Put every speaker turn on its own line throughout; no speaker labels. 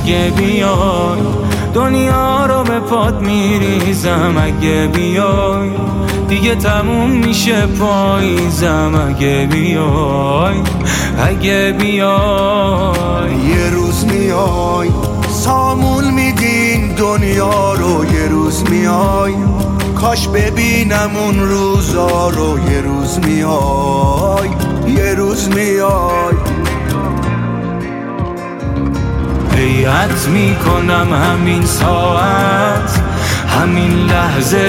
اگه بیای دنیا رو به پات میریزم. اگه بیای دیگه تموم میشه پاییزم. اگه بیای اگه بیای
یه روز میای سامون میدین دنیا رو. یه روز میای کاش ببینم اون روزا رو. یه روز میای یه روز میای
بیعت میکنم همین ساعت همین لحظه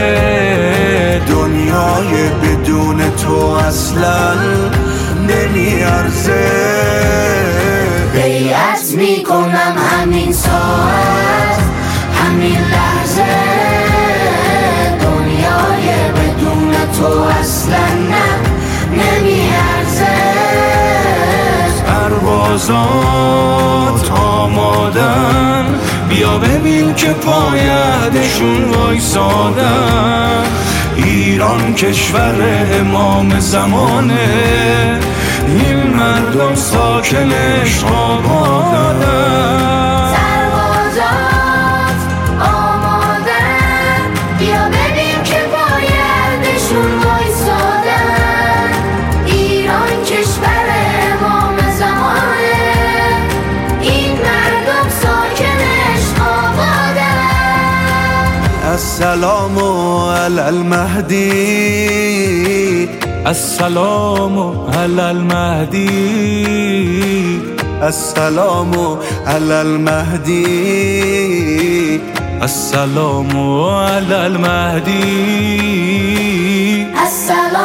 دنیای بدون تو اصلا نمیارزه.
بیعت میکنم همین ساعت همین لحظه دنیای بدون تو اصلا نمیارزه.
پروازات آمادن بیا ببین که پایدشون وایسادن. ایران کشور امام زمانه این مردم ساکنش آبادن.
سربازات آمادن بیا ببین که پایدشون وایسادن. ایران کشور امام زمانه این مردم ساکنش آبادن.
السلام علی المهدی
السلام علی المهدی
السلام علی المهدی
السلام علی المهدی
السلام